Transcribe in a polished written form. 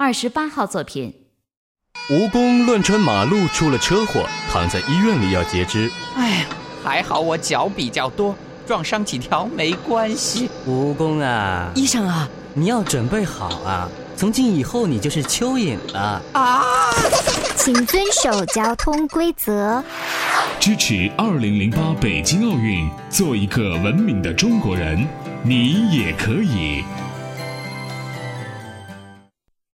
28号作品。 蜈蚣乱穿马路出了车祸，躺在医院里要截肢。 哎呀，还好我脚比较多，撞伤几条没关系。 蜈蚣啊，医生啊，你要准备好啊，从今以后你就是蚯蚓了啊！ 请遵守交通规则。 支持2008北京奥运，做一个文明的中国人，你也可以。